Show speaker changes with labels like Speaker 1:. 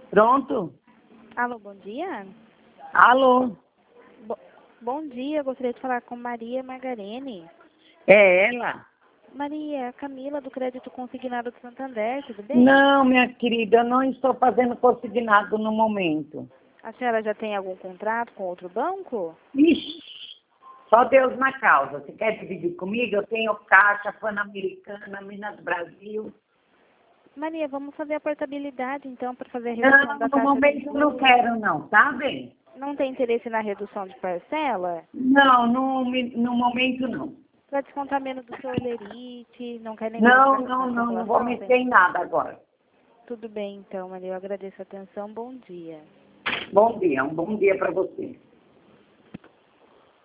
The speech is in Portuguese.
Speaker 1: Pronto?
Speaker 2: Alô, bom dia.
Speaker 1: Alô?
Speaker 2: Bom dia, eu gostaria de falar com Maria Margarene.
Speaker 1: É ela?
Speaker 2: Maria, é a Camila do Crédito Consignado do Santander, tudo bem?
Speaker 1: Não, minha querida, eu não estou fazendo consignado no momento.
Speaker 2: A senhora já tem algum contrato com outro banco?
Speaker 1: Ixi, só Deus na causa. Você quer dividir comigo? Eu tenho Caixa, Pan-Americana, Minas Brasil.
Speaker 2: Maria, vamos fazer a portabilidade então para fazer a redução
Speaker 1: Não,
Speaker 2: da
Speaker 1: no
Speaker 2: taxa de
Speaker 1: momento eu não
Speaker 2: juros.
Speaker 1: quero não, tá bem?
Speaker 2: Não tem interesse na redução de parcela?
Speaker 1: Não, no momento não.
Speaker 2: Para descontar menos do seu olerite, não quer
Speaker 1: Não,
Speaker 2: negociar com
Speaker 1: não,
Speaker 2: a
Speaker 1: não, não vou
Speaker 2: população?
Speaker 1: mexer em nada agora.
Speaker 2: Tudo bem então, Maria, eu agradeço a atenção, bom dia.
Speaker 1: Bom dia, um bom dia para você.